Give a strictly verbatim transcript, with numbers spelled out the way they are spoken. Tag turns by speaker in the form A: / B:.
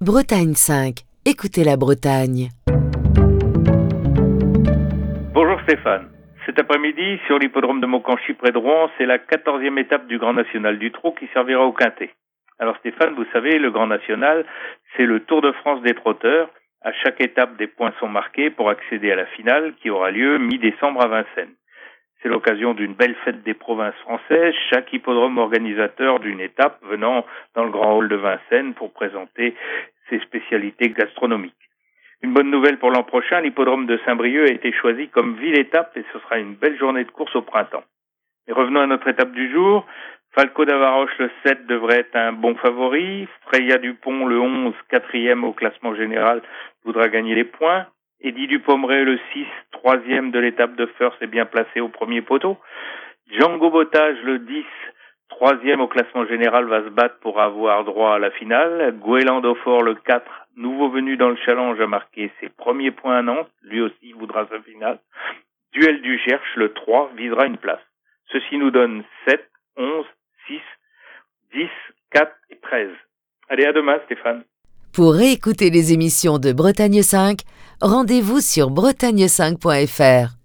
A: Bretagne cinq. Écoutez la Bretagne.
B: Bonjour Stéphane. Cet après-midi, sur l'hippodrome de Montcanchy près de Rouen, c'est la quatorzième étape du Grand National du Trot qui servira au Quintet. Alors Stéphane, vous savez, le Grand National, c'est le Tour de France des trotteurs. À chaque étape, des points sont marqués pour accéder à la finale qui aura lieu mi-décembre à Vincennes. C'est l'occasion d'une belle fête des provinces françaises, chaque hippodrome organisateur d'une étape venant dans le grand hall de Vincennes pour présenter ses spécialités gastronomiques. Une bonne nouvelle pour l'an prochain, l'hippodrome de Saint-Brieuc a été choisi comme ville-étape et ce sera une belle journée de course au printemps. Et revenons à notre étape du jour. Falco d'Avaroche, le sept, devrait être un bon favori. Freya Dupont, le onze, quatrième au classement général, voudra gagner les points. Eddie Dupomeray, le six, troisième de l'étape de First, est bien placé au premier poteau. Django Bottage, le dix, troisième au classement général, va se battre pour avoir droit à la finale. Goueland Aufort, le quatre, nouveau venu dans le challenge, a marqué ses premiers points à Nantes. Lui aussi voudra sa finale. Duel du Gers, le trois, visera une place. Ceci nous donne sept, onze, six, dix, quatre et treize. Allez, à demain, Stéphane.
A: Pour réécouter les émissions de Bretagne cinq, rendez-vous sur bretagne cinq point f r.